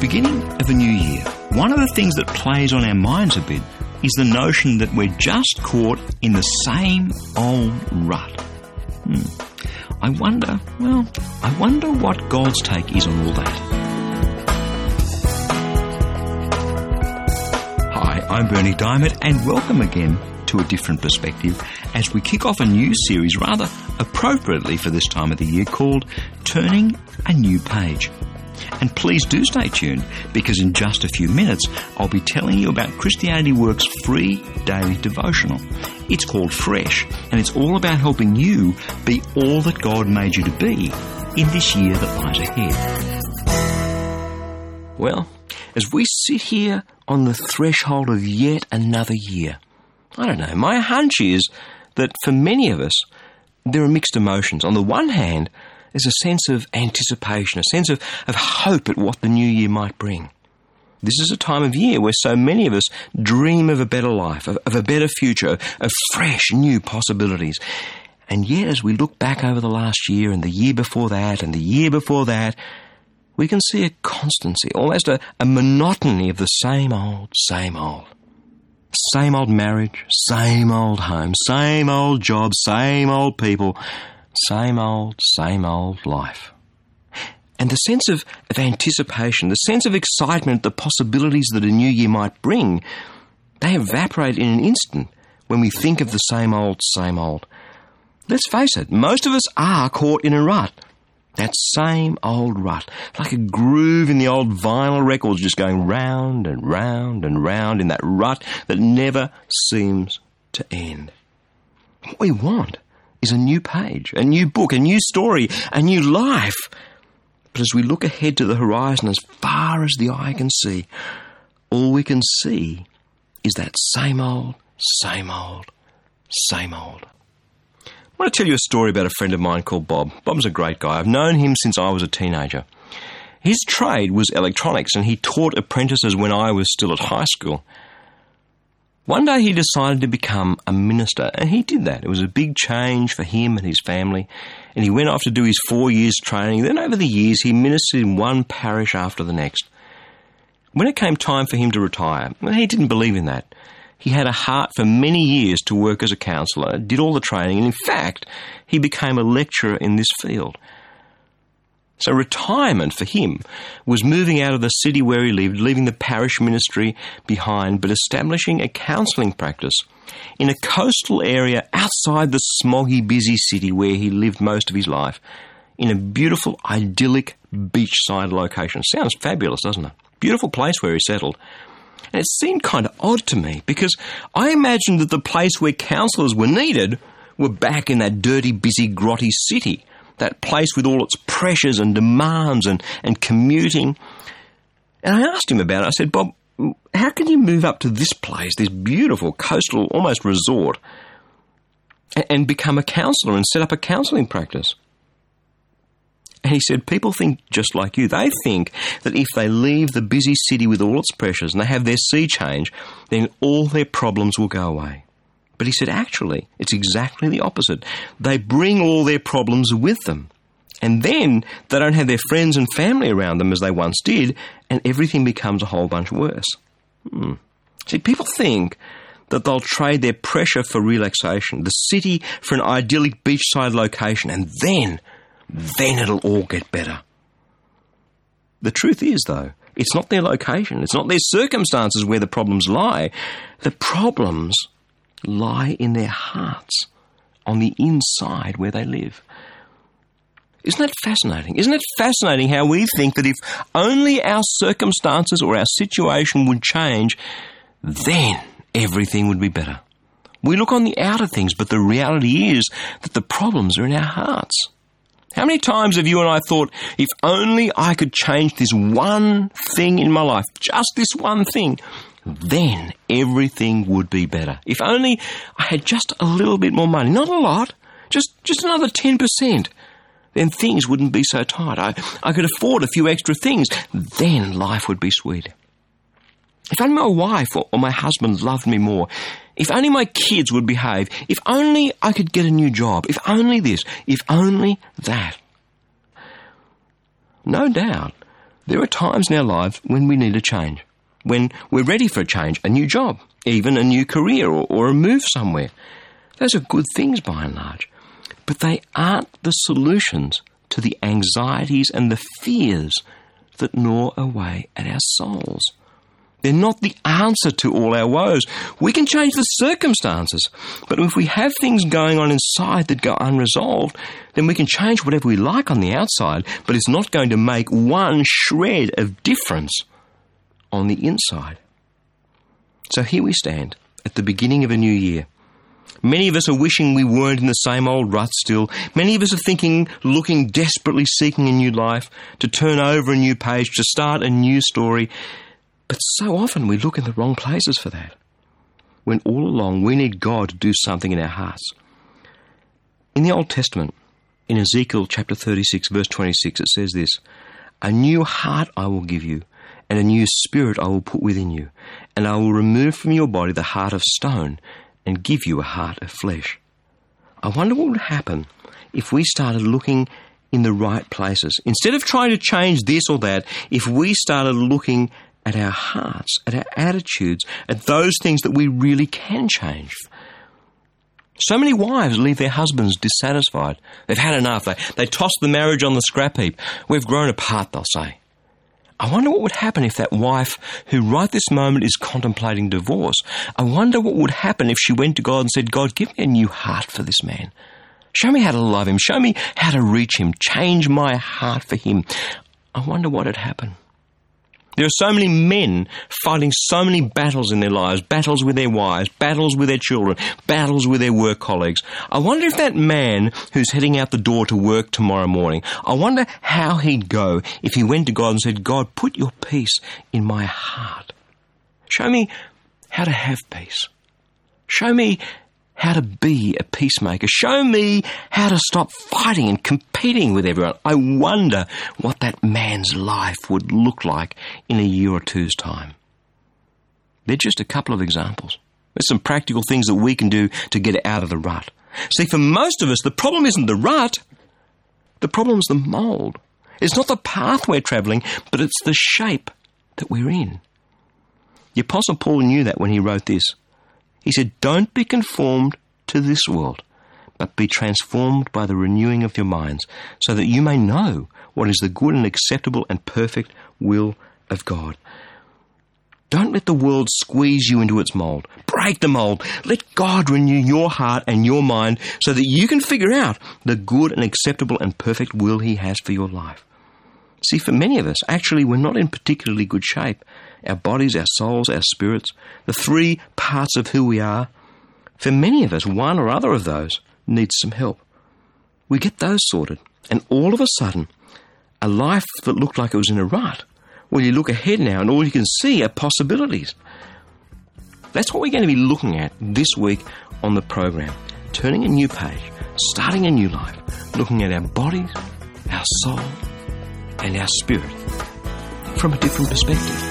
beginning of a new year, one of the things that plays on our minds a bit is the notion that we're just caught in the same old rut. I wonder what God's take is on all that. Hi, I'm Bernie Diamond, and welcome again to A Different Perspective as we kick off a new series, rather appropriately for this time of the year, called Turning a New Page. And please do stay tuned, because in just a few minutes I'll be telling you about Christianity Works' free daily devotional. It's called Fresh, and it's all about helping you be all that God made you to be in this year that lies ahead. Well, as we sit here on the threshold of yet another year, I don't know, my hunch is that for many of us, there are mixed emotions. On the one hand, there's a sense of anticipation, a sense of hope at what the new year might bring. This is a time of year where so many of us dream of a better life, of a better future, of fresh, new possibilities. And yet, as we look back over the last year and the year before that and the year before that, we can see a constancy, almost a monotony of the same old, same old. Same old marriage, same old home, same old job, same old people, same old life. And the sense of anticipation, the sense of excitement, the possibilities that a new year might bring, they evaporate in an instant when we think of the same old, same old. Let's face it, most of us are caught in a rut. That same old rut, like a groove in the old vinyl records, just going round and round and round in that rut that never seems to end. What we want is a new page, a new book, a new story, a new life. But as we look ahead to the horizon, as far as the eye can see, all we can see is that same old, same old, same old. I want to tell you a story about a friend of mine called Bob. Bob's a great guy. I've known him since I was a teenager. His trade was electronics, and he taught apprentices when I was still at high school. One day he decided to become a minister, and he did that. It was a big change for him and his family, and he went off to do his 4 years training. Then over the years, he ministered in one parish after the next. When it came time for him to retire, well, he didn't believe in that. He had a heart for many years to work as a counsellor, did all the training, and in fact, he became a lecturer in this field. So retirement for him was moving out of the city where he lived, leaving the parish ministry behind, but establishing a counselling practice in a coastal area outside the smoggy, busy city where he lived most of his life, in a beautiful, idyllic beachside location. Sounds fabulous, doesn't it? Beautiful place where he settled. And it seemed kind of odd to me, because I imagined that the place where counsellors were needed were back in that dirty, busy, grotty city, that place with all its pressures and demands and commuting. And I asked him about it. I said, Bob, how can you move up to this place, this beautiful coastal, almost resort, and become a counsellor and set up a counselling practice? And he said, people think just like you. They think that if they leave the busy city with all its pressures and they have their sea change, then all their problems will go away. But he said, actually, it's exactly the opposite. They bring all their problems with them. And then they don't have their friends and family around them as they once did, and everything becomes a whole bunch worse. See, people think that they'll trade their pressure for relaxation, the city for an idyllic beachside location, and then it'll all get better. The truth is, though, it's not their location, it's not their circumstances where the problems lie. The problems lie in their hearts, on the inside where they live. Isn't that fascinating? Isn't it fascinating how we think that if only our circumstances or our situation would change, then everything would be better? We look on the outer things, but the reality is that the problems are in our hearts. How many times have you and I thought, if only I could change this one thing in my life, just this one thing, then everything would be better. If only I had just a little bit more money, not a lot, just another 10%, then things wouldn't be so tight. I could afford a few extra things, then life would be sweet. If only my wife or my husband loved me more, if only my kids would behave, if only I could get a new job, if only this, if only that. No doubt There are times in our lives when we need a change, when we're ready for a change, a new job, even a new career or a move somewhere. Those are good things by and large, but they aren't the solutions to the anxieties and the fears that gnaw away at our souls. They're not the answer to all our woes. We can change the circumstances, but if we have things going on inside that go unresolved, then we can change whatever we like on the outside, but it's not going to make one shred of difference on the inside. So here we stand at the beginning of a new year. Many of us are wishing we weren't in the same old rut still. Many of us are thinking, looking, desperately seeking a new life, to turn over a new page, to start a new story. But so often we look in the wrong places for that, when all along we need God to do something in our hearts. In the Old Testament, in Ezekiel chapter 36, verse 26, it says this, "A new heart I will give you, and a new spirit I will put within you, and I will remove from your body the heart of stone, and give you a heart of flesh." I wonder what would happen if we started looking in the right places. Instead of trying to change this or that, if we started looking at our hearts, at our attitudes, at those things that we really can change. So many wives leave their husbands dissatisfied. They've had enough. They toss the marriage on the scrap heap. "We've grown apart," they'll say. I wonder what would happen if that wife, who right this moment is contemplating divorce, I wonder what would happen if she went to God and said, "God, give me a new heart for this man. Show me how to love him. Show me how to reach him. Change my heart for him." I wonder what would happen. There are so many men fighting so many battles in their lives, battles with their wives, battles with their children, battles with their work colleagues. I wonder if that man who's heading out the door to work tomorrow morning, I wonder how he'd go if he went to God and said, "God, put your peace in my heart. Show me how to have peace. Show me how to be a peacemaker. Show me how to stop fighting and competing with everyone." I wonder what that man's life would look like in a year or two's time. They're just a couple of examples. There's some practical things that we can do to get out of the rut. See, for most of us, the problem isn't the rut. The problem's the mould. It's not the path we're travelling, but it's the shape that we're in. The Apostle Paul knew that when he wrote this. He said, "Don't be conformed to this world, but be transformed by the renewing of your minds, so that you may know what is the good and acceptable and perfect will of God." Don't let the world squeeze you into its mould. Break the mould. Let God renew your heart and your mind so that you can figure out the good and acceptable and perfect will He has for your life. See, for many of us, actually, we're not in particularly good shape. Our bodies, our souls, our spirits, the three parts of who we are. For many of us, one or other of those needs some help. We get those sorted, and all of a sudden, a life that looked like it was in a rut, well, you look ahead now and all you can see are possibilities. That's what we're going to be looking at this week on the program. Turning a new page, starting a new life, looking at our bodies, our soul, and our spirit from a different perspective.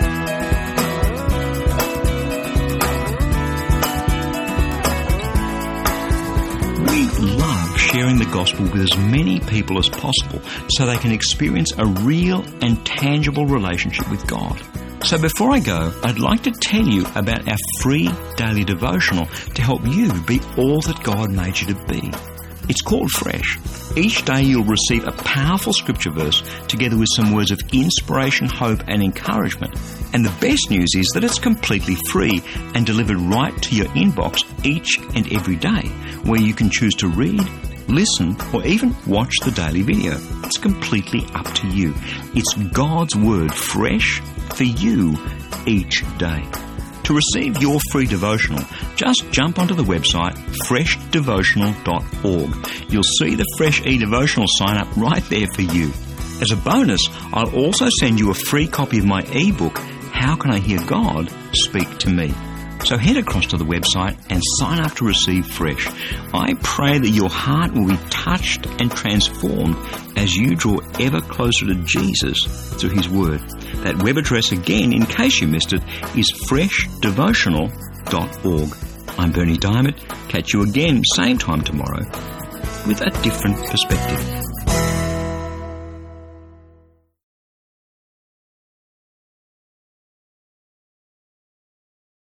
We love sharing the gospel with as many people as possible so they can experience a real and tangible relationship with God. So before I go, I'd like to tell you about our free daily devotional to help you be all that God made you to be. It's called Fresh. Each day you'll receive a powerful scripture verse together with some words of inspiration, hope and encouragement. And the best news is that it's completely free and delivered right to your inbox each and every day, where you can choose to read, listen or even watch the daily video. It's completely up to you. It's God's Word fresh for you each day. To receive your free devotional, just jump onto the website freshdevotional.org. You'll see the Fresh eDevotional sign up right there for you. As a bonus, I'll also send you a free copy of my ebook, How Can I Hear God Speak to Me? So head across to the website and sign up to receive Fresh. I pray that your heart will be touched and transformed as you draw ever closer to Jesus through His Word. That web address again, in case you missed it, is freshdevotional.org. I'm Bernie Diamond. Catch you again, same time tomorrow, with a different perspective.